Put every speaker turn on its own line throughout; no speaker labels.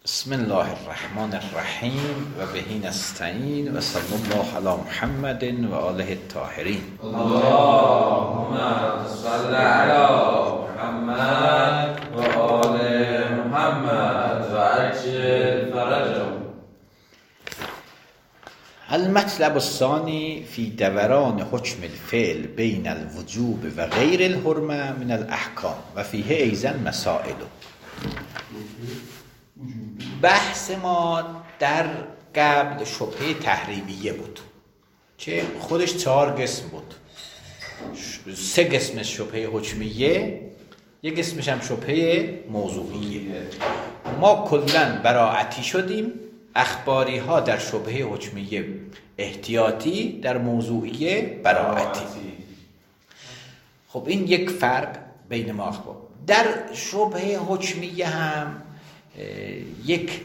بسم الله الرحمن الرحیم و بهی نستعین و صلی الله علی محمد و آله الطاهرین.
اللهم صل علی محمد و آل محمد و عجل فرجهم.
المطلب الثانی فی دوران حکم الفعل بین الوجوب و غیر الحرمه من الاحکام و فیه ایضا مسائل. بحث ما در قبل شبهه تحریمیه بود که خودش 4 قسم بود. 3 قسم شبهه حکمیه، 1 قسمش هم شبهه موضوعیه. ما کلاً براعتی شدیم. اخباری ها در شبهه حکمیه احتیاطی، در موضوعیه براعتی. خب این یک فرق بین ما اخبار. در شبهه حکمیه هم یک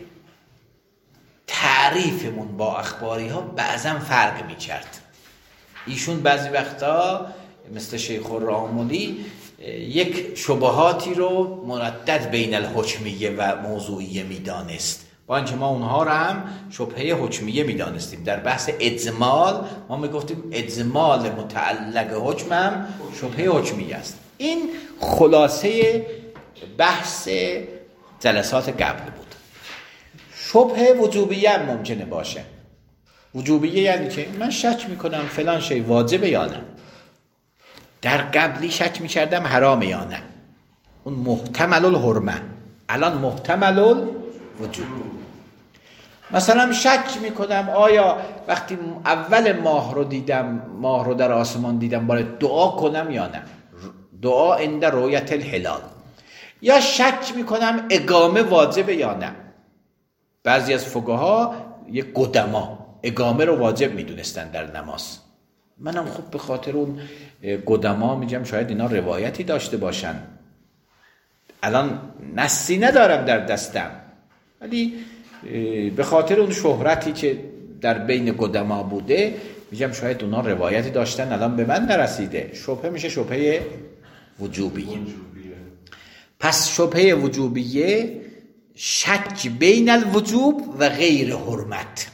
تعریفمون با اخباری ها بعضا فرق می کرد. ایشون بعضی وقتا مثل شیخ الراملی یک شبهاتی رو مردد بین الحکمیه و موضوعیه می دانست، با اینکه ما اونها رو هم شبهه حکمیه می دانستیم. در بحث اجمال ما می گفتیم اجمال متعلق حکم هم شبهه حکمیه است. این خلاصه بحث جلسات قبل بود. شبهه وجوبیه هم ممکنه باشه. وجوبیه یعنی که من شک میکنم فلان شی واجبه یا نه. در قبلی شک میکردم حرامه یا نه. اون محتمل الحرمه، الان محتمل الوجوب. مثلا شک میکنم آیا وقتی اول ماه رو دیدم، ماه رو در آسمان دیدم، باید دعا کنم یا نه. دعا عند رؤیت الهلال. یا شک میکنم اقامه واجبه یا نه. بعضی از فقها یک قدما اقامه رو واجب میدونستن در نماز. منم خب به خاطر اون قدما میگم شاید اینا روایتی داشته باشن. الان نصی ندارم در دستم، ولی به خاطر اون شهرتی که در بین قدما بوده میگم شاید اونا روایتی داشتن، الان به من نرسیده. شبهه میشه شبهه وجوبیه. پس شبهه وجوبیه شک بین الوجوب و غیر حرمت.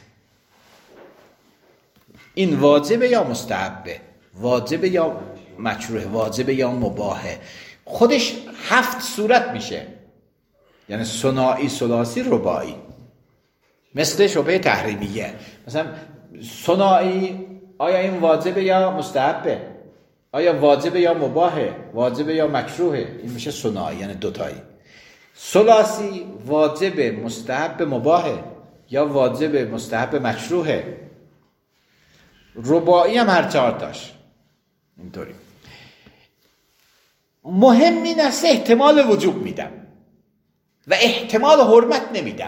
این واجبه یا مستحبه، واجبه یا مکروه، واجبه یا مباحه. خودش 7 صورت میشه، یعنی ثنایی، ثلاثی، رباعی. مثل شبهه تحریمیه. مثلا ثنایی آیا این واجبه یا مستحبه، آیا واجبه یا مباحه، واجبه یا مکروهه. این میشه ثنایی، یعنی دوتایی. ثلاثی واجب، مستحب، مباحه، یا واجب، مستحب، مکروهه. رباعی هم هر 4 تاش اینطوری. مهم این است احتمال وجوب میدم و احتمال حرمت نمیدم.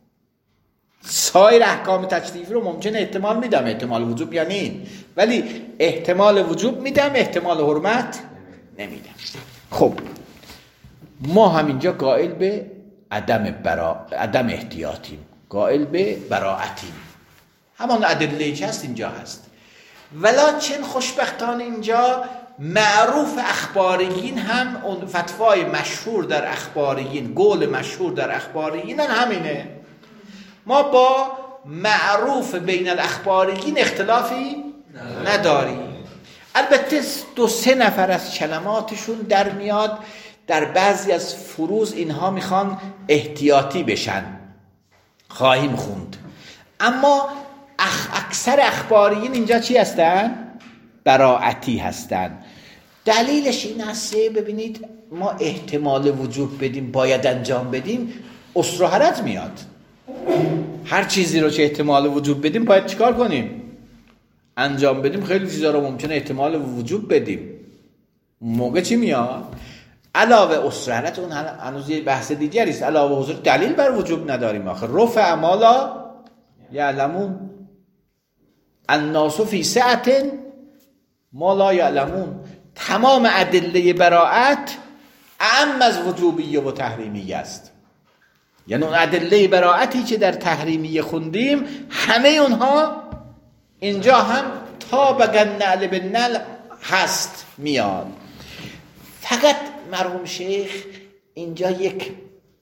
سایر احکام تکلیفی رو ممکنه احتمال میدم، احتمال وجوب یعنی این، ولی احتمال وجوب میدم، احتمال حرمت نمیدم. خب ما همینجا قائل به عدم احتیاطیم، قائل به براعتیم. همان ادله که هست اینجا هست. ولکن خوشبختانه اینجا معروف اخباریین هم اون فتوای مشهور در اخباریین، قول مشهور در اخباریین همینه. ما با معروف بین الاخباریین اختلافی نداریم. البته 2-3 نفر از کلماتشون در میاد در بعضی از فروض اینها میخوان احتیاطی بشن، خواهیم خوند. اما اکثر اخباریین اینجا چی هستن؟ براعتی هستن. دلیلش این است ببینید ما احتمال وجوب بدیم، باید انجام بدیم، اسر و حرج میاد. هر چیزی رو که احتمال وجوب بدیم باید چیکار کنیم؟ انجام بدیم. خیلی چیزا رو ممکنه احتمال وجوب بدیم، موقع چی میاد؟ علاوه اسرارت، اون هنوز یه بحث دیگری است. علاوه حضور دلیل بر وجوب نداریم. آخر رفع ما لا یعلمون، الناس فی سعة ما لا یعلمون. تمام ادله براعت اعم از وجوبیه و تحریمیه است. یعنی اون ادله براعتی که در تحریمیه خوندیم همه اونها اینجا هم تا بگن نعل به نعل هست میاد. فقط مرحوم شیخ اینجا یک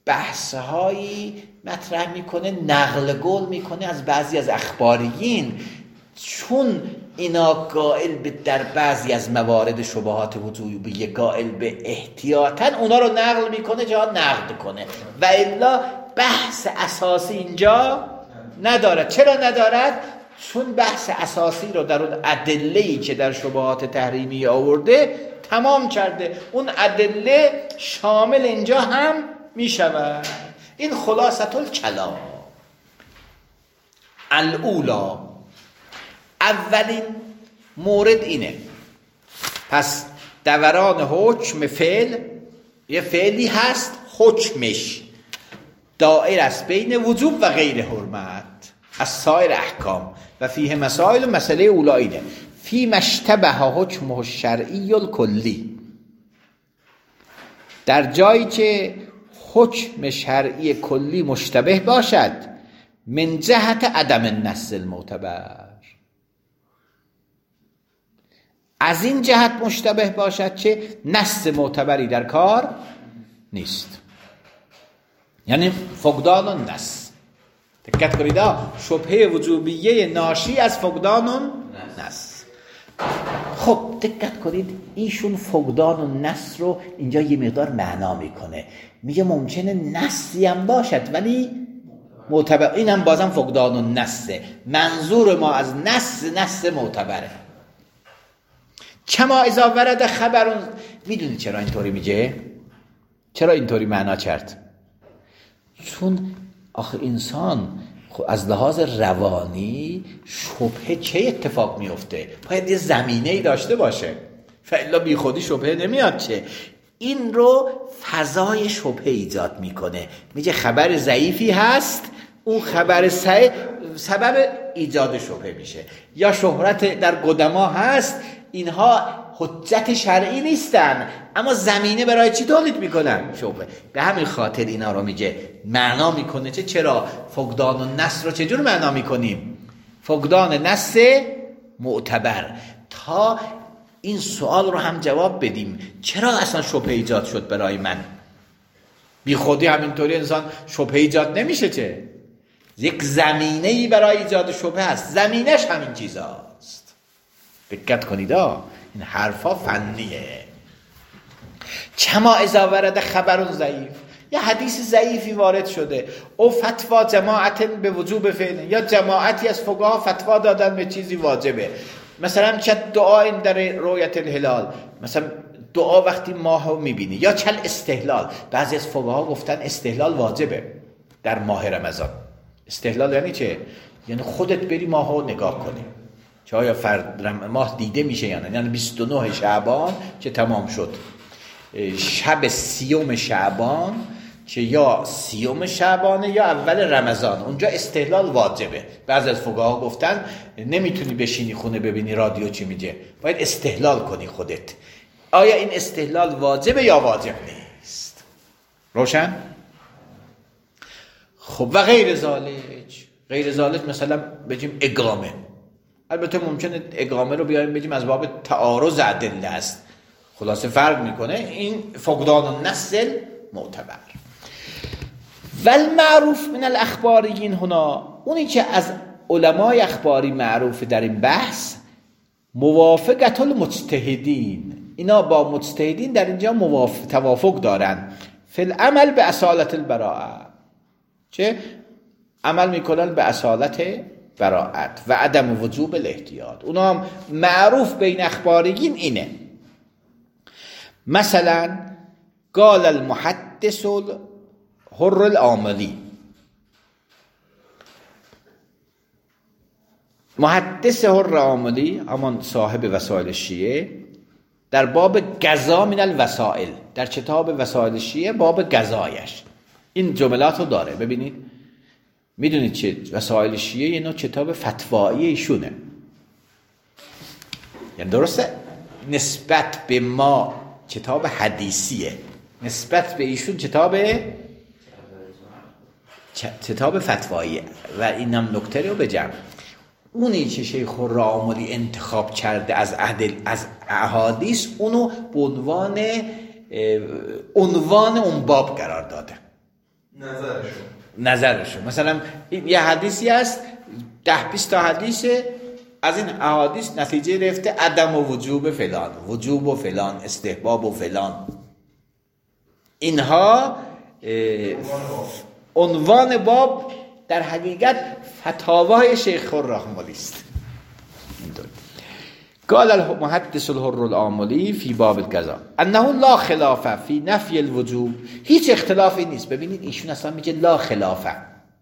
بحث‌هایی مطرح میکنه، نقل قول میکنه از بعضی از اخباریین، چون اینا قائل به در بعضی از موارد شبهات وجوبیه قائل به احتیاطاً اونا رو نقل میکنه جا نقد کنه، و الا بحث اساسی اینجا ندارد. چرا ندارد؟ چون بحث اساسی رو در اون ادله‌ای که در شبهات تحریمی آورده تمام کرده، اون ادله شامل اینجا هم میشود. این خلاصة الکلام. الاولا، اولین مورد اینه. پس دوران حکم فعل، یه فعلی هست حکمش دائر است بین وجوب و غیر حرمت از سایر احکام و فیه مسائل. و مسئله اولا اینه فی مشتبه حکمه الشرعی الکلی، در جایی که حکم شرعی کلی مشتبه باشد من جهت عدم النص المعتبر، از این جهت مشتبه باشد که نص معتبری در کار نیست، یعنی فقدان النص. دقت کنید، شبهه وجوبیه ناشی از فقدان النص. خب دقت کنید، ایشون فقدان النص رو اینجا یه مقدار معنا میکنه، میگه ممکنه نصی هم باشد ولی معتبر. این هم بازم فقدان النصه. منظور ما از نص معتبره. کما اذا ورد خبر. میدونید چرا اینطوری میگه؟ چرا اینطوری معنا کرد؟ چون آخه انسان از لحاظ روانی شبهه چه اتفاق میفته؟ باید یه زمینه‌ای داشته باشه، فعلا بی خودی شبهه نمیاد. چه این رو فضای شبهه ایجاد میکنه، میگه خبر ضعیفی هست، اون خبر سبب ایجاد شبهه میشه. یا شهرت در قدما هست، اینها حجت شرعی نیستن اما زمینه برای چی تولید میکنن؟ شبهه. به همین خاطر اینا رو میگه معنا میکنه. چرا فقدان النص رو چجور معنا میکنیم؟ فقدان نص معتبر، تا این سوال رو هم جواب بدیم چرا اصلا شبهه ایجاد شد برای من. بی خودی همینطوری انسان شبهه ایجاد نمیشه، چه یک زمینه‌ای برای ایجاد شبهه هست، زمینش همین چیزاست. دقت کنید، این حرفا فنیه. کما اذا ورد خبر ضعیف، یا حدیث ضعیفی وارد شده، او فتوا جماعت به وجوب فعل، یا جماعتی از فقها فتوا دادن به چیزی واجبه. مثلا چه دعا در رؤیت الهلال، مثلا دعا وقتی ماهو میبینی، یا چل استهلال. بعضی از فقها گفتن استهلال واجبه در ماه رمضان. استهلال یعنی چه؟ یعنی خودت بری ماهو نگاه کنی چه آیا ماه دیده میشه یا نه. یعنی 29 شعبان که تمام شد، شب 30 شعبان که یا 30 شعبانه یا اول رمضان، اونجا استهلال واجبه. بعضی از فقها گفتن نمیتونی بشینی خونه ببینی رادیو چی میگه، باید استهلال کنی خودت. آیا این استهلال واجبه یا واجب نیست؟ روشن؟ خب و غیر ذالک مثلا بگیم اقامه. البته ممکنه اقامه رو بیاریم بگیم از باب تعارض ادله است، خلاصه فرق میکنه. این فقدان النص معتبر. والمعروف من الاخباریین هنا، اونی که از علمای اخباری معروف در این بحث، موافقت المجتهدین، اینا با مجتهدین در اینجا توافق دارن. فی العمل به اصالت البراءه، چه عمل میکنن به اصالت براءت و عدم وجوب الاحتیاط. اونا هم معروف بین اخباریین اینه. مثلا قال المحدث الحر العاملی، محدث حر عاملی همان صاحب وسائل شیعه، در باب قضا من الوسائل، در کتاب وسائل شیعه باب قضایش این جملات رو داره. ببینید، میدونید چه وسائل شیعه یه نوع کتاب فتوایی ایشونه، یعنی درسته نسبت به ما کتاب حدیثیه، نسبت به ایشون کتاب فتواییه. و اینم نکته رو بگم، اونی که شیخ الراملی انتخاب کرده از احادیث، اونو به عنوان اون باب قرار داده. نظرشون. مثلا یه حدیثی هست 10-20 تا حدیثه، از این احادیث نتیجه گرفته عدم و وجوب فلان، وجوب و فلان، استحباب و فلان. اینها عنوان باب در حقیقت فتاوای شیخ خرم‌آملی است. قال المحدث الحر العاملی فی باب القضاء انه لا خلاف فی نفی الوجوب. هیچ اختلافی نیست. ببینید ایشون اصلا میگه لا خلافه،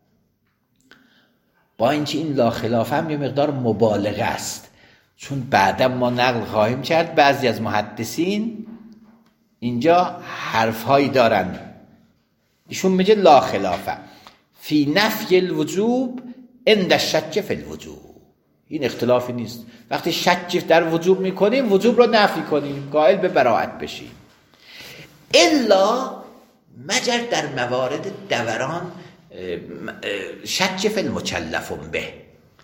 با اینکه این لا خلافه هم یه مقدار مبالغه است، چون بعدا ما نقل خواهیم کرد بعضی از محدثین اینجا حرفهایی دارن. ایشون میگه لا خلافه فی نفی الوجوب عند الشک فی الوجوب. این اختلافی نیست. وقتی شک در وجوب میکنیم وجوب رو نفی کنیم، قائل به براءت بشیم. الا مگر در موارد دوران شک فی المکلف به.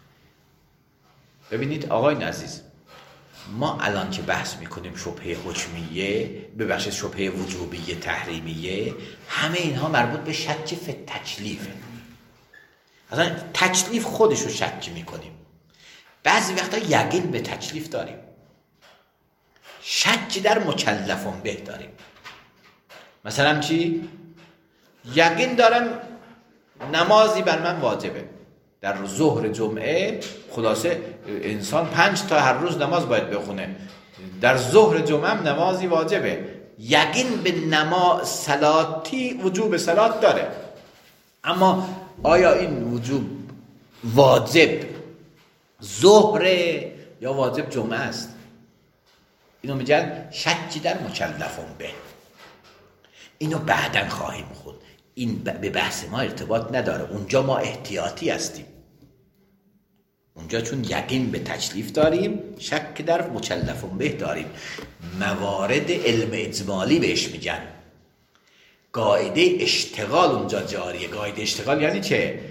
ببینید آقایان عزیز، ما الان که بحث میکنیم شبهه حکمیه، ببخشید شبهه وجوبیه تحریمیه، همه اینها مربوط به شک فی تکلیفه. اصلا تکلیف خودش رو شک میکنیم. بعضی وقتا یقین به تکلیف داریم، شک در مکلفون به داریم. مثلا چی؟ یقین دارم نمازی بر من واجبه، در ظهر جمعه خلاصه انسان 5 تا هر روز نماز باید بخونه، در ظهر جمعه هم نمازی واجبه، یقین به نماز صلاتی وجوب صلات داره. اما آیا این وجوب واجب ظهر یا واجب جمعه است؟ اینو میگن شکی در مکلفون به. اینو بعداً خواهیم خود، این به بحث ما ارتباط نداره. اونجا ما احتیاطی هستیم، اونجا چون یقین به تکلیف داریم شک در مکلفون به داریم. موارد علم اجمالی بهش میگن. قاعده اشتغال اونجا جاریه. قاعده اشتغال یعنی چه؟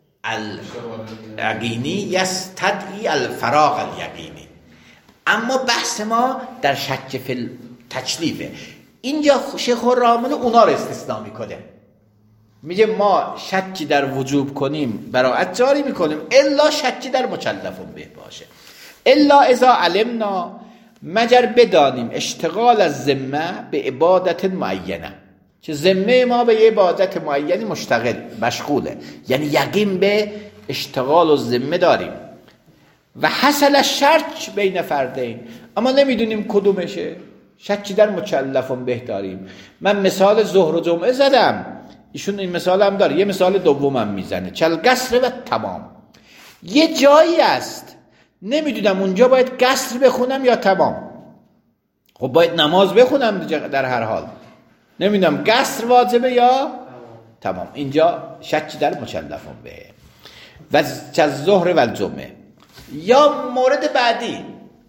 الیقینی یستدعی الفراغ الیقینی. اما بحث ما در شک فی تکلیفه. اینجا شیخ خرم‌آملی اونا رو استثناء میکنه، میگه ما شکی در وجوب کنیم براءت جاری میکنیم الا شکی در مکلفون به باشه. الا اذا علمنا، مگر بدانیم اشتغال از ذمه به عبادت معینه، که ذمه ما به یه عبادت معینی مشغوله، یعنی یقین به اشتغال و ذمه داریم. و حصل شرط بین فردین، اما نمیدونیم کدومشه، شکی در مکلفون به داریم. من مثال ظهر و جمعه زدم، ایشون این مثال هم داره، یه مثال دومم میزنه، چل قصر و تمام. یه جایی است نمیدونم اونجا باید قصر بخونم یا تمام. خب باید نماز بخونم در هر حال، نمیدونم قصر واجبه یا تمام. اینجا شکی در مکلفون به و چل ظهر و الجمعه. یا مورد بعدی،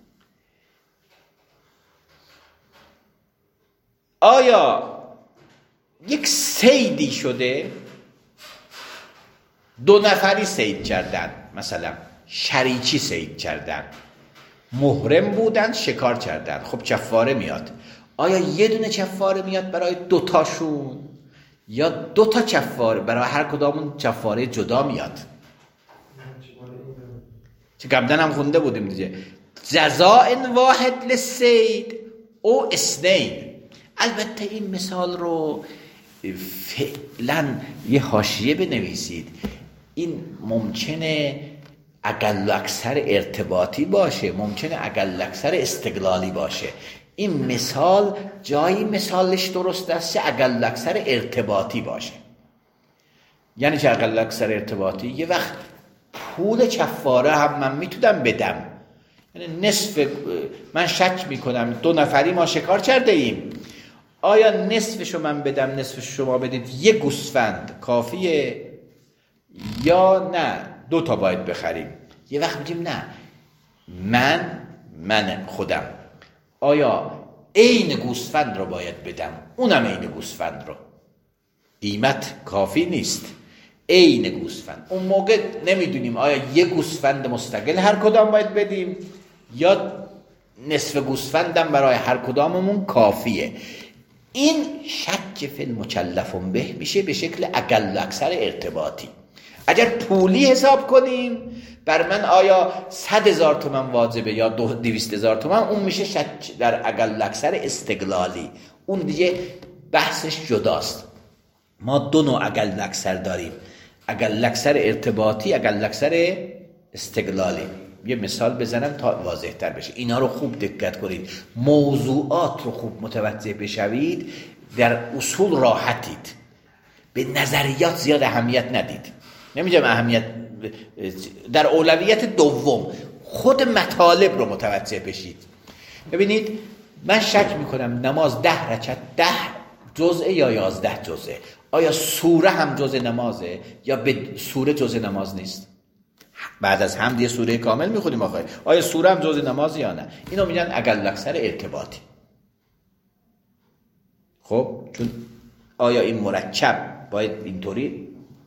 آیا یک صیدی شده، 2 نفری صید کردن، مثلا شریکی صید کردن، محرم بودن، شکار کردن، خب کفاره میاد. آیا یه دونه کفاره میاد برای 2 تاشون یا 2 تا کفاره برای هر کدامون کفاره جدا میاد؟ که قبلا هم خونده بودیم دیگه، جزاء واحد للصید او اثنین. البته این مثال رو فعلا یه حاشیه بنویسید، این ممکنه اقل اکثر ارتباطی باشه، ممکنه اقل اکثر استقلالی باشه. این مثال جایی مثالش درست است که اقل اکثر ارتباطی باشه. یعنی چه اقل اکثر ارتباطی؟ یه وقت پول کفاره هم من میتونم بدم، یعنی نصف، من شک میکنم 2 نفری ما شکار کرده ایم، آیا نصفشو من بدم نصفشو شما بدید، یه گوسفند کافیه یا نه 2 تا باید بخریم؟ یه وقت میگیم نه، من خودم آیا عین گوسفند رو باید بدم، اونم عین گوسفند رو، قیمت کافی نیست، عین گوسفند. اون موقع نمیدونیم آیا یه گوسفند مستقل هر کدام باید بدیم یا نصف گوسفندم برای هر کداممون کافیه. این شک فی المکلف به میشه به شکل اقل اکثر ارتباطی. اگر پولی حساب کنیم بر من آیا 100,000 تومان واجبه یا 200,000 تومان، اون میشه شک در اقل اکثر استقلالی، اون دیگه بحثش جداست. ما دو نوع اقل اکثر داریم، اقل اکثر ارتباطی، اقل اکثر استقلالی. یه مثال بزنم تا واضح تر بشه. اینا رو خوب دقت کنید، موضوعات رو خوب متوجه بشوید، در اصول راحتید، به نظریات زیاد اهمیت ندید. نمیگم اهمیت، در اولویت دوم خود مطالب رو متوجه بشید. ببینید من شک میکنم نماز 10 رکعت 10 جزء یا 11 جزء. آیا سوره هم جزء نمازه یا به سوره جزء نماز نیست؟ بعد از حمد یه سوره کامل میخونیم آخه. آیا سوره هم جزء نماز یا نه؟ اینو میگن اقل اکثر ارتباطی. خب چون آیا این مرکب باید اینطوری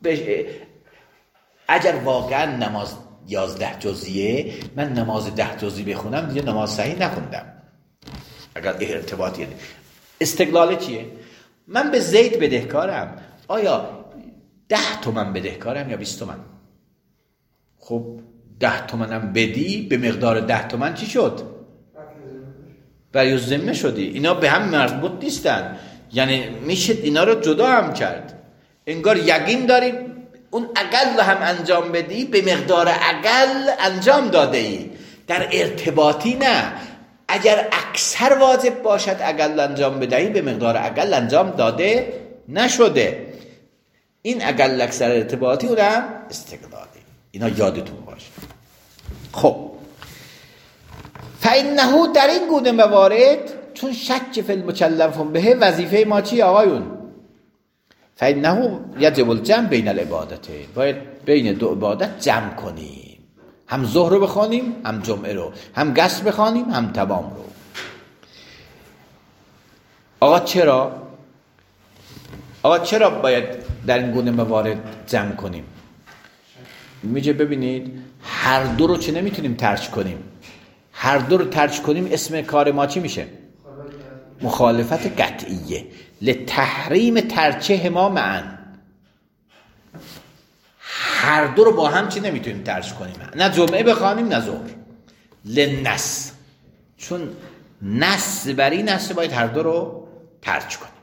اگر واقعا نماز 11 جزئیه، من نماز 10 جزئی بخونم دیگه نماز صحیح نخوندم. اگر ارتباطیه. استقلال چیه؟ من به زید بدهکارم، آیا 10 تومن بدهکارم یا 20 تومن؟ خب 10 تومنم بدی، به مقدار 10 تومن چی شد؟ برای ذمه شدی. اینا به هم مربوط نیستن، یعنی میشه اینا رو جدا هم کرد. انگار یقین داری اون اقل هم انجام بدی، به مقدار اقل انجام داده ای. در ارتباطی نه، اگر اکثر واجب باشد اقل انجام بدهی، به مقدار اقل انجام داده نشده. این اقل اکثر ارتباطی و هم استقلالی. اینا یادتون باشه. خب فإنه در این گونه موارد، چون شک فی المکلف به، وظیفه ما چی آقایون؟ فإنه یجب الجمع بین العبادتین، باید بین دو عبادت جمع کنیم، هم ظهر رو بخوانیم هم جمعه رو، هم قصر بخوانیم هم تمام رو. آقا چرا باید در این گونه موارد جمع کنیم؟ میگه ببینید هر دو رو چه نمیتونیم ترک کنیم. هر دو رو ترک کنیم اسم کار ما چی میشه؟ مخالفت قطعیه. لتحریم ترکه ما معا. هر دو رو با هم چی نمیتونیم ترک کنیم، نه جمعه بخوانیم نه ظهر. لنس، چون نص بری نص باید هر دو رو ترک کنیم.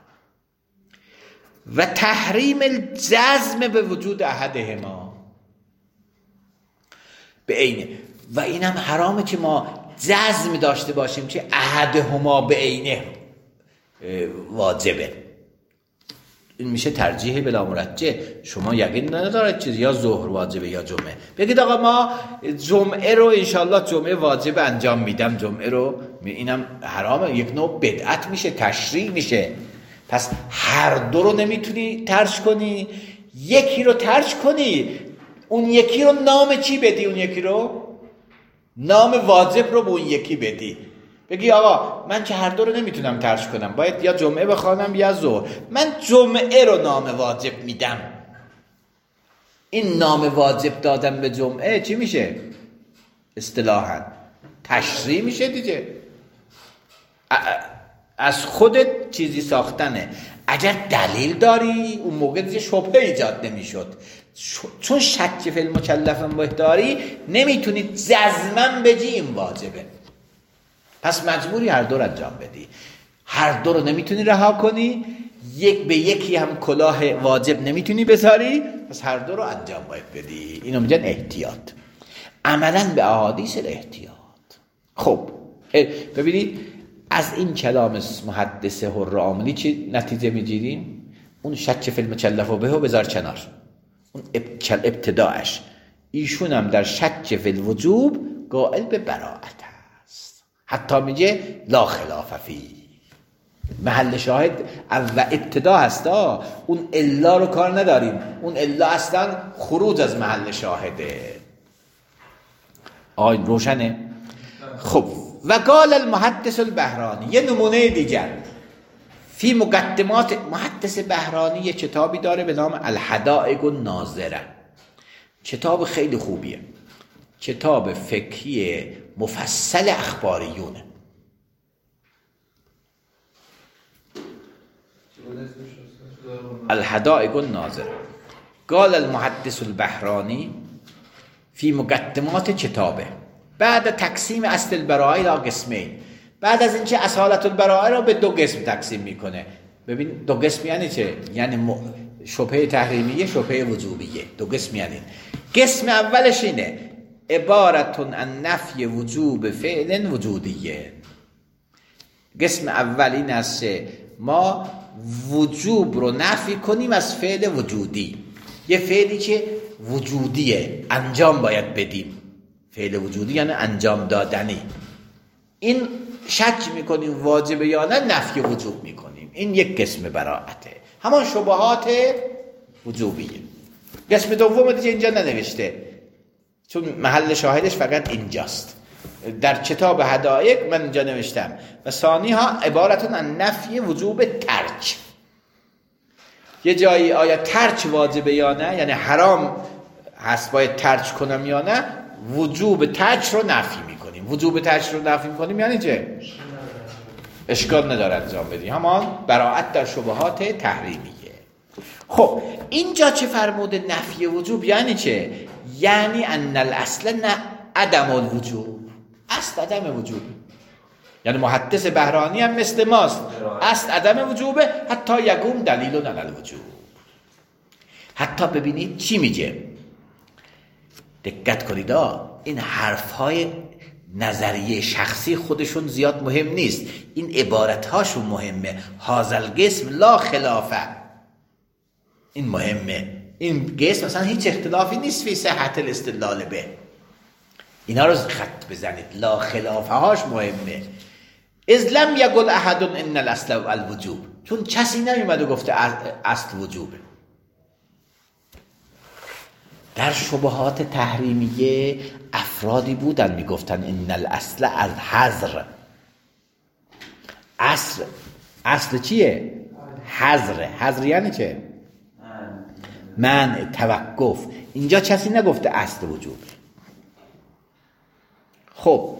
و تحریم الجزم به وجود احدهما به عینه، و اینم حرامه که ما جزم داشته باشیم که احدهما به عینه واجبه. این میشه ترجیح بلا مرجح. شما یقین ندارید چیز یا ظهر واجبه یا جمعه، بگید آقا ما جمعه رو انشالله جمعه واجب انجام میدم، جمعه رو، اینم حرامه، یک نوع بدعت میشه، تشریع میشه. پس هر دو رو نمیتونی ترک کنی، یکی رو ترک کنی، اون یکی رو نام چی بدی؟ اون یکی رو نام واجب رو به اون یکی بدی. بگی آقا من که هر دو رو نمیتونم ترک کنم، باید یا جمعه بخوانم یا ظهر، من جمعه رو نام واجب میدم. این نام واجب دادم به جمعه چی میشه؟ اصطلاحاً تشریع میشه دیگه، از خودت چیزی ساختنه. اگر دلیل داری اون موقع دیگه شبهه ایجاد نمیشد. چون شک فی المکلف به داری نمیتونی جزماً بگی این واجبه، پس مجبوری هر دو رو انجام بدی. هر دو رو نمیتونی رها کنی، یک به یکی هم کلاه واجب نمیتونی بذاری، پس هر دو رو انجام باید بدی. اینو میگن احتیاط، عملاً به احادیث الاحتیاط. خب ببینید از این کلام محدث حر عاملی چی نتیجه میگیریم؟ اون شک فی المکلف به رو بذار کنار، اون ابتداعش. ایشون هم در شک فی الوجوب قائل به براءت است، حتی میگه لا خلاف فی. محل شاهد و ابتدا هستا، اون الا رو کار نداریم، اون الا اصلا خروج از محل شاهده. آید روشنه؟ خب و قال المحدث البهرانی، یه نمونه دیگر فی مقدمات. محدث بهرانی یه کتابی داره به نام الحدائق الناظره، کتاب خیلی خوبیه، کتاب فقهی مفصل اخباریونه. الحدائق الناظره. قال المحدث البحرانی فی مقدمات کتابه بعد تقسیم اصل البراءه الى قسمین، بعد از اینکه اصالت البراءه را به 2 قسم تقسیم میکنه. ببین 2 قسم یعنی چه؟ یعنی شبهه تحریمیه، شبهه وجوبیه. 2 قسم یعنی قسم اولش اینه عبارتون عن نفی وجوب فعل وجودیه. قسم اول این است ما وجوب رو نفی کنیم از فعل وجودی. یه فعلی که وجودیه، انجام باید بدیم. فعل وجودی یعنی انجام دادنی. این شک میکنیم واجبه یا نه، نفی وجوب میکنیم. این یک قسم براءته، همان شبهات وجوبیه. قسم دوم دیگه اینجا ننوشته چون محل شاهدش فقط اینجاست. در کتاب حدائق من اینجا نوشتم و ثانی ها عبارتون عن نفی وجوب ترک. یه جایی آیا ترک واجبه یا نه، یعنی حرام هست باید ترک کنم یا نه، وجوب ترک رو نفی میکنیم. وجوب ترک رو نفی میکنیم یعنی چه؟ اشکال نداره انجام بدی. همان براءت در شبهات تحریمیه. خب اینجا چه فرموده نفی وجوب یعنی چه؟ یعنی ان الاصل نه عدم الوجوب، اصل عدم وجوب. یعنی محدث بحرانی هم مثل ماست، اصل عدم وجوبه حتی یقوم دلیل علی الوجوب. حتی ببینید چی میگه، دقت کنید این حرفهای نظریه شخصی خودشون زیاد مهم نیست، این عبارتهاشون مهمه. هازل قسم لا خلافه، این مهمه. این قسم مثلا هیچ اختلافی نیست فی صحت الاستدلال به. اینا رو خط بزنید، لا خلافه هاش مهمه. اذ لم یقل احد ان الاصل الوجوب، چون کسی نمیومد و گفته اصل وجوبه. در شبهات تحریمیه افرادی بودن میگفتن ان الاصل از حظر. اصل چیه؟ حظر. حظر یعنی چه؟ منع، توقف. اینجا کسی نگفته اصل وجوب. خب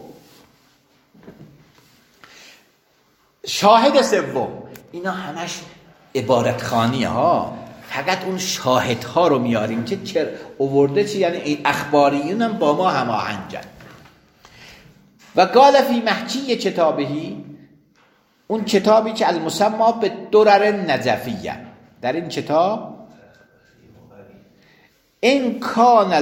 شاهد سوم، اینا همش عبارت خانیه ها، فقط اون شاهد ها رو میاریم که چه آورده چی، یعنی این اخباریون هم با ما هماهنگن. و قال فی محکی کتابهی، اون کتابی که المسما به درر نجفیه، در این کتاب این کان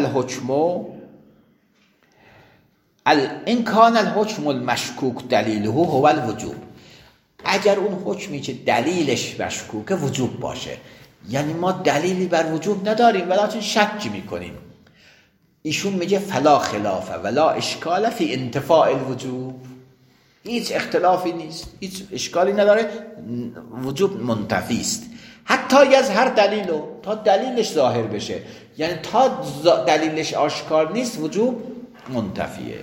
الحکم المشکوک دلیله هو الوجوب. اگر اون حکمی که دلیلش مشکوکه وجوب باشه، یعنی ما دلیلی بر وجوب نداریم ولیکن شک میکنیم، ایشون میگه فلا خلافه ولا اشکال فی انتفاء الوجوب. هیچ اختلافی نیست، هیچ اشکالی نداره، وجوب منتفی است. حتی از هر دلیلو، تا دلیلش ظاهر بشه، یعنی تا دلیلش آشکار نیست وجوب منتفیه.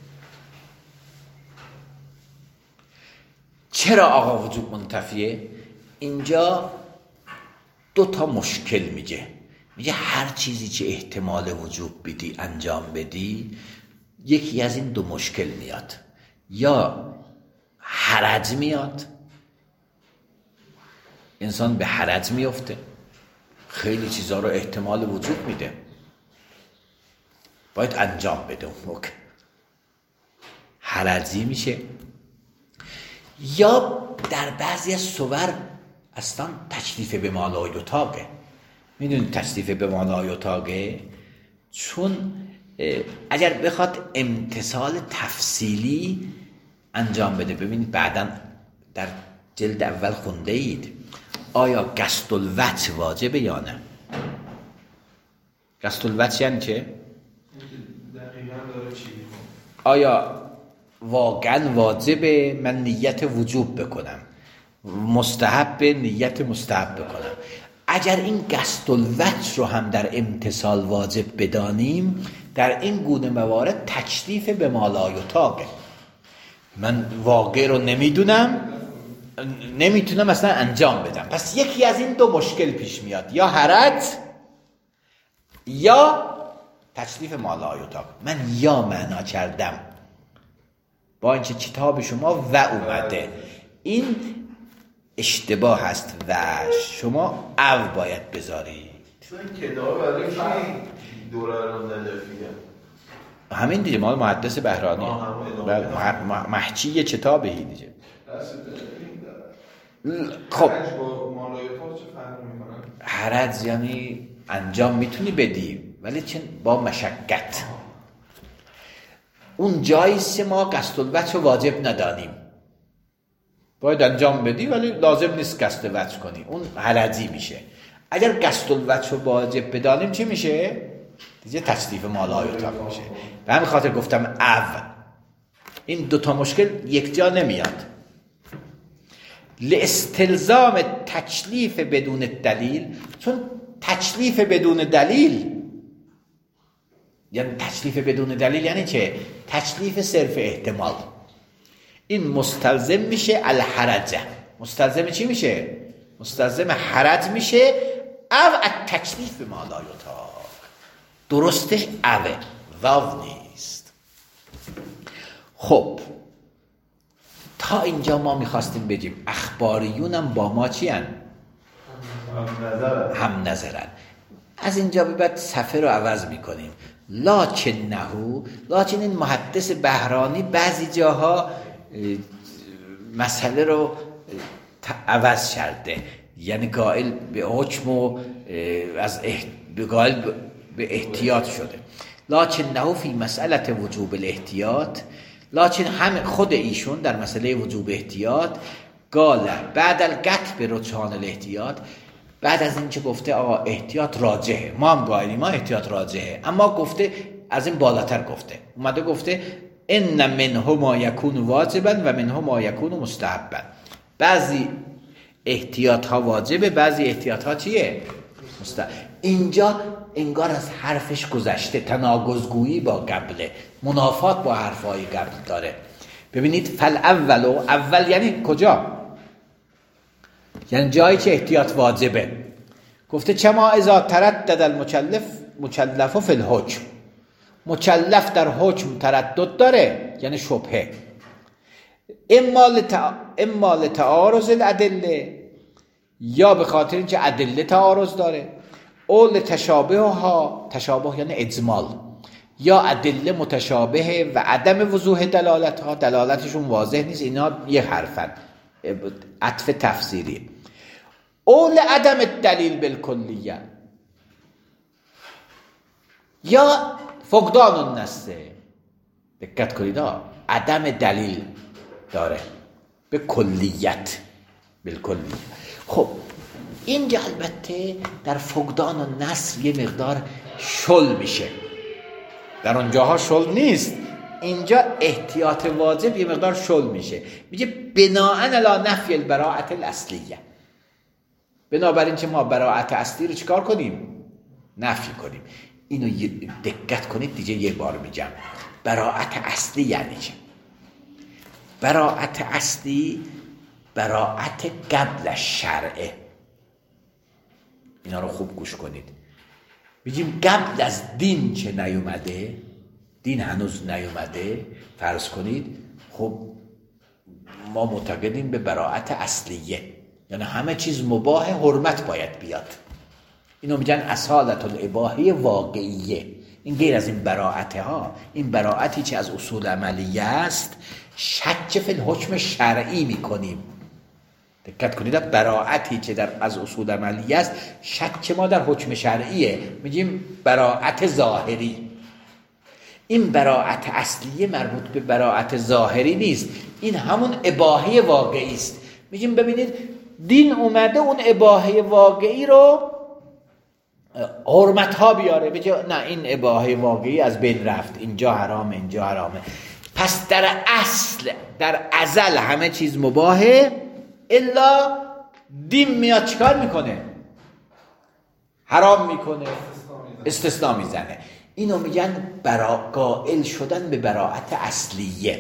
چرا آقا وجوب منتفیه؟ اینجا 2 مشکل میگه هر چیزی که احتمال وجوب بدی انجام بدی، یکی از این 2 مشکل میاد. یا حرج میاد، انسان به حرج میفته، خیلی چیزا رو احتمال وجوب میده باید انجام بده، اون موقع حرجی میشه. یا در بعضی از صور اصلا تکلیف به ما لا یطاقه. میدونید تکلیف به ما لا یطاقه چون اگر بخواد امتثال تفصیلی انجام بده، ببینید بعداً در جلد اول خونده اید آیا قصد الوجه واجبه یا نه. قصد الوجه یعنی چه؟ آیا واقعا واجبه من نیت وجوب بکنم، مستحب نیت مستحب بکنم؟ اگر این قصد الوجه رو هم در امتثال واجب بدانیم، در این گونه موارد تکلیف به ما لا یطاقه. من واقع رو نمیتونم اصلا انجام بدم. پس یکی از این 2 مشکل پیش میاد، یا حرج یا تکلیف ما لا یطاق. من یا معنا کردم با اینکه کتاب شما و اومده، این اشتباه هست و شما او باید بذارید.
چون کتاب برای کی دوران نجفیه؟
همین دیگه، مال محدث بهرانی محچی کتابی دیگه. خب حرج یعنی انجام میتونی بدی ولی چون با مشقت. اون جاییست ما قصد الوجه رو واجب ندانیم، باید انجام بدی ولی لازم نیست قصد وجه کنی، اون حرجی میشه. اگر قصد الوجه رو واجب بدانیم چی میشه؟ دیگه تشریف مالایوتا میشه. به همین خاطر گفتم او. این دوتا مشکل یک جا نمیاد. لاستلزام تکلیف بدون دلیل، چون تکلیف بدون دلیل یعنی تکلیف بدون دلیل یعنی چه؟ تکلیف صرف احتمال. این مستلزم میشه الحرجه. مستلزم چی میشه؟ مستلزم حرج میشه او التکلیف ما لا یطاق. درستش اوه، واو نیست. خب تا اینجا ما میخواستیم بگیم اخباریون هم با ما چی هن؟ هم نظرن. از اینجا به بعد صفحه رو عوض میکنیم. لاکن این محدث بهرانی بعضی جاها مسئله رو عوض کرده، یعنی قائل به حکم و قائل به احتیاط شده. لکنه فی مسئله وجوب الاحتیاط، لکن هم خود ایشون در مسئله وجوب احتیاط قال بعد القطع به رجحان الاحتیاط، بعد از این که گفته آقا احتیاط راجحه، ما هم قائلیم ما احتیاط راجحه، اما گفته از این بالاتر گفته، اومده گفته ان منه ما یکون واجبا و منه ما یکون مستحبا. بعضی احتیاط ها واجبه، بعضی احتیاط ها چیه؟ مستحب. اینجا انگار از حرفش گذشته، تناقض‌گویی با قبله، منافات با حرفهای قبل داره. ببینید اول یعنی کجا؟ یعنی جایی که احتیاط واجبه. گفته چما اذا تردد المکلف فی الحکم، مکلف در حکم تردد داره یعنی شبهه، اما لتعارض الادله، یا به خاطر اینکه ادله تعارض داره، او لتشابهها، تشابه یعنی اجمال، یا ادله متشابهه و عدم وضوح دلالتها، دلالتشون واضح نیست، اینا یه حرفن، عطف تفسیری. او لعدم الدلیل بالکلیه، یا فقدان النص. دقت کنید عدم دلیل داره به کلیت، بالکلیه. خب اینجا البته در فقدان النص یه مقدار شل میشه، در اونجاها شل نیست، اینجا احتیاط واجب یه مقدار شل میشه. میگه بناءً علی نفی البراءة الاصلیه، بنابراین که ما براءت اصلی رو چیکار کنیم؟ نفی کنیم. اینو دقت کنید دیگه یه بار میگم. براءت اصلی یعنی چه؟ براءت اصلی براءت قبل شرعه. اینا رو خوب گوش کنید. میگیم قبل از دین که نیومده، دین هنوز نیومده، فرض کنید خب ما معتقدیم به براءت اصلیه، یعنی همه چیز مباح، حرمت باید بیاد. اینو میگن اصالت الاباحه واقعیه. این غیر از این براءت ها، این براءتی که از اصول عملیه است، شک فی الحکم شرعی میکنیم. دقت کنید، براءتی که از اصول عملیه است، شک ما در حکم شرعیه، میگیم براءت ظاهری. این براءت اصلیه مربوط به براءت ظاهری نیست، این همون اباحه واقعی است. میگیم ببینید دین اومده اون اباحه واقعی رو حرمت ها بیاره، بگه نه این اباحه واقعی از بین رفت، اینجا حرامه اینجا حرامه. پس در اصل، در ازل همه چیز مباحه، الا دین میاد چیکار میکنه؟ حرام میکنه، استثناء میزنه. اینو میگن قائل شدن به براءت اصلیه.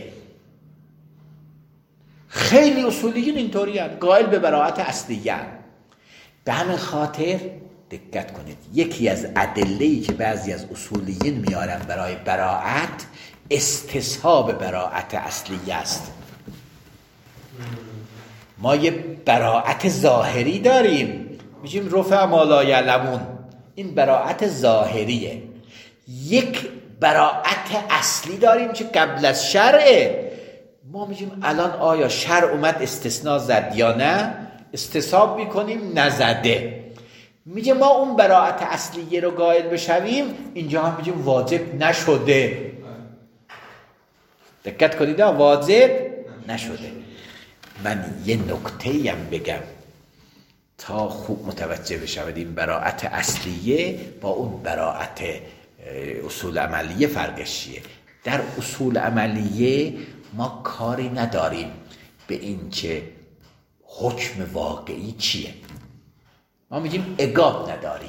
خیلی اصولیین اینطوری هست، قائل به براءت اصلیه. به همین خاطر دقت کنید، یکی از ادله‌ای که بعضی از اصولیین میارن برای براءت، استصحاب براءت اصلیه است. ما یه براعت ظاهری داریم، میگیم رفع ما لا یعلمون، این براعت ظاهریه. یک براعت اصلی داریم که قبل از شرعه. ما میگیم الان آیا شرع اومد استثناء زد یا نه؟ استصحاب میکنیم نزده. میگه ما اون براعت اصلیه رو قائل بشویم، اینجا هم میگیم واجب نشده. دقت کنید، واجب نشده. من یه نکته هم بگم تا خوب متوجه بشود این براعت اصلیه با اون براعت اصول عملیه فرقش چیه. در اصول عملیه ما کاری نداریم به این که حکم واقعی چیه، ما میگیم اگاب نداری.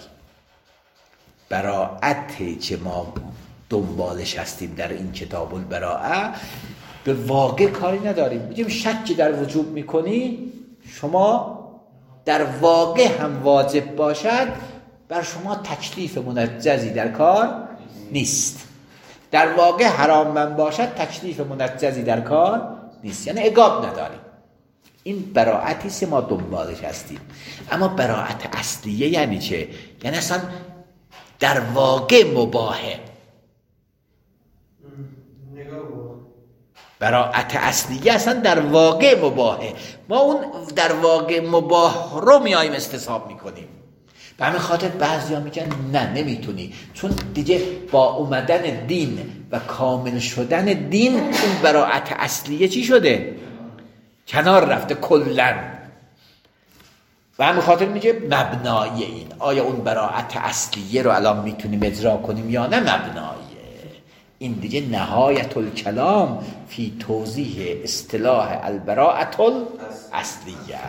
براعت که ما دنبالش هستیم در این کتاب البراءه به واقع کاری نداریم. میگیم شکی در وجوب میکنی، شما در واقع هم واجب باشد بر شما تکلیف منجزی در کار نیست. در واقع حرام من باشد تکلیف منجزی در کار نیست، یعنی اگاب نداریم. این براعتی است ما دنبالش هستیم. اما براعت اصلیه یعنی چه؟ یعنی اصلا در واقع مباهه. براعت اصلیه اصلا در واقع مباهه. ما اون در واقع مباه رو میایم استصحاب میکنیم. به همین خاطر بعضیا میگن نه نمیتونی، چون دیگه با اومدن دین و کامل شدن دین اون براعت اصلیه چی شده؟ کنار رفته کلن. و همین خاطر میگه مبنای این، آیا اون براعت اصلیه رو الان میتونیم اجرا کنیم یا نه مبنایه. این دیگه نهایت الکلام فی توضیح اصطلاح البراءة الاصلیه.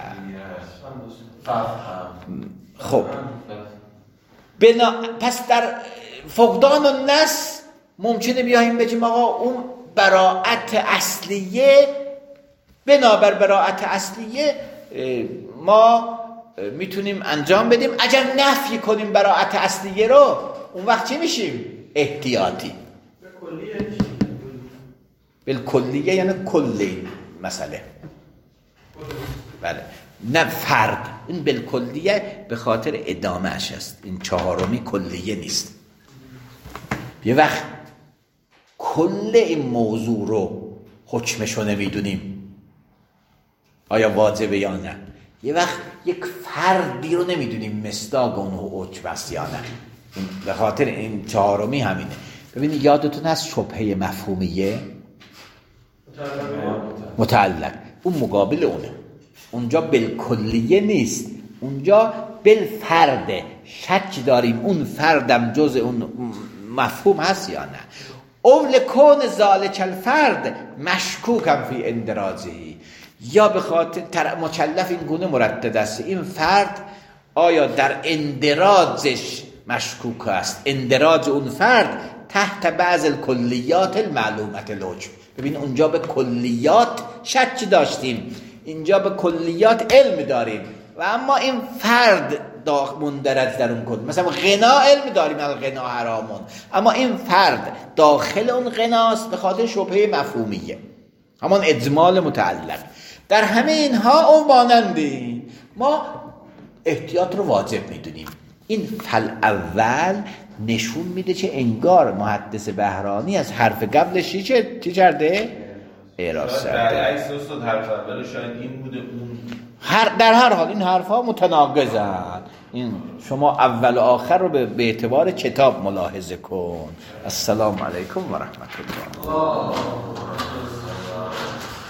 خب پس در فقدان النص ممکنه بیاییم بگیم آقا اون براعت اصلیه، بنابر براعت اصلیه ما میتونیم انجام بدیم. اگر نفی کنیم براعت اصلیه رو، اون وقت چی میشیم؟ احتیاطی. بالکلیه یعنی کلی مسئله. بله، نه فرد. این بالکلیه به خاطر ادامهش است، این چهارمی کلیه نیست. یه وقت کل این موضوع رو حکمشو نمیدونیم آیا واجبه یا نه. یه وقت یک فردی رو نمیدونیم مصداق اون حکم است یا نه. به خاطر این چهارمی همینه. ببینید یادتون هست شبهه مفهومیه متعلق، اون مقابل اونه. اونجا بالکلیه نیست، اونجا بالفرده. شک داریم اون فردم جز اون مفهوم هست یا نه. اول کون ذالک الفرد مشکوکم فی اندراجه، یا به خاطر مکلف این گونه مردد است این فرد آیا در اندراجش مشکوک است، اندراج اون فرد تحت بعض الکلیات المعلومت الحکم. ببین اونجا به کلیات شک داشتیم، اینجا به کلیات علم داریم و اما این فرد مندرج در اون کل. مثلا غنا علم داریم الغنا حرامون، اما این فرد داخل اون غناست به خاطر شبهه مفهومیه، همان اجمال متعلق. در همه اینها او مانندی ما احتیاط رو واجب میدونیم. این فل اول نشون میده که انگار محدث بهرانی از حرف قبلش چی کرده؟ اعراض کرده.
برعکس استاد حرف اول شاید این بوده اون
در هر حال این حرفها متناقضن. این شما اول و آخر رو به اعتبار کتاب ملاحظه کن. السلام علیکم و رحمت الله.